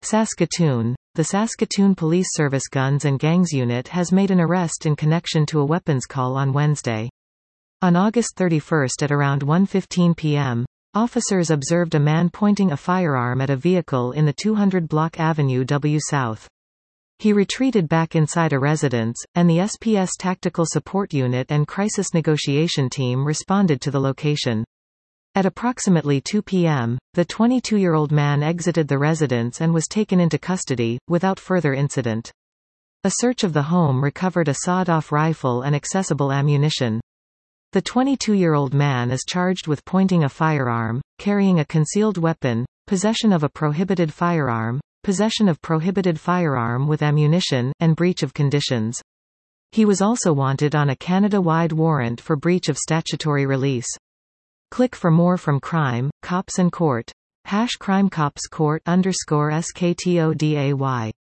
Saskatoon. The Saskatoon Police Service Guns and Gangs Unit has made an arrest in connection to a weapons call on Wednesday. On August 31 at around 1:15 p.m., officers observed a man pointing a firearm at a vehicle in the 200 Block Avenue W South. He retreated back inside a residence, and the SPS Tactical Support Unit and Crisis Negotiation Team responded to the location. At approximately 2 p.m., the 22-year-old man exited the residence and was taken into custody, without further incident. A search of the home recovered a sawed-off rifle and accessible ammunition. The 22-year-old man is charged with pointing a firearm, carrying a concealed weapon, possession of a prohibited firearm, possession of prohibited firearm with ammunition, and breach of conditions. He was also wanted on a Canada-wide warrant for breach of statutory release. Click for more from Crime, Cops and Court. #CrimeCopsCourt_SKTODAY